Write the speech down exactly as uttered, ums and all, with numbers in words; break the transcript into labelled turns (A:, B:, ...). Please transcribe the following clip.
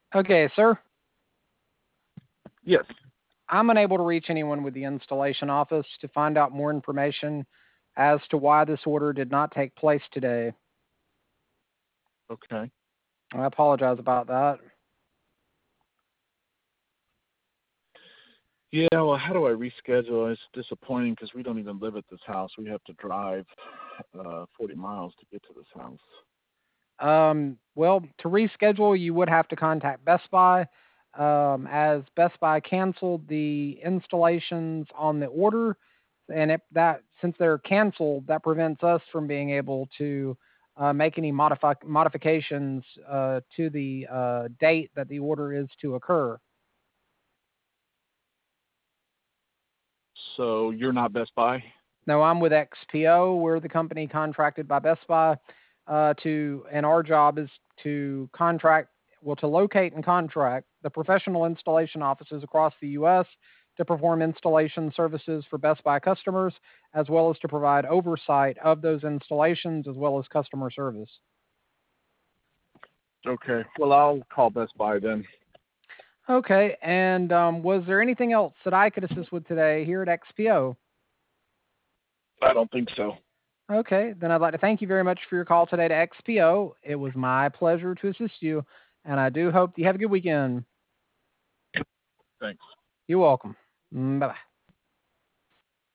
A: Okay, sir.
B: Yes.
A: I'm unable to reach anyone with the installation office to find out more information as to why this order did not take place today.
B: Okay.
A: I apologize about that.
B: Yeah, well, how do I reschedule? It's disappointing because we don't even live at this house. We have to drive uh, forty miles to get to this house.
A: Um, well, to reschedule, you would have to contact Best Buy, um, as Best Buy canceled the installations on the order, and if that since they're canceled, that prevents us from being able to uh, make any modify- modifications uh, to the uh, date that the order is to occur.
B: So you're not Best Buy?
A: No, I'm with X P O. We're the company contracted by Best Buy uh, to, and our job is to contract, well, to locate and contract the professional installation offices across the U S to perform installation services for Best Buy customers, as well as to provide oversight of those installations as well as customer service.
B: Okay. Well, I'll call Best Buy then.
A: Okay, and um, was there anything else that I could assist with today here at X P O?
B: I don't think so.
A: Okay, then I'd like to thank you very much for your call today to X P O. It was my pleasure to assist you, and I do hope you have a good weekend.
B: Thanks.
A: You're welcome. Bye bye.